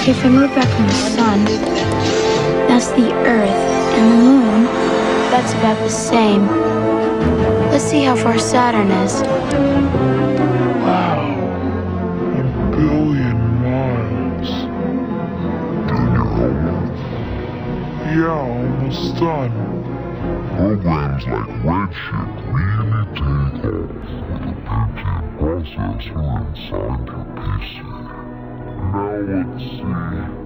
If I move back from the sun, that's the Earth, and the moon, that's about the same. Let's see how far Saturn is. Wow. 1 billion miles. Yeah, almost done. Programs like Redshift really take off with a Pentium processor inside your PC. Now let's see.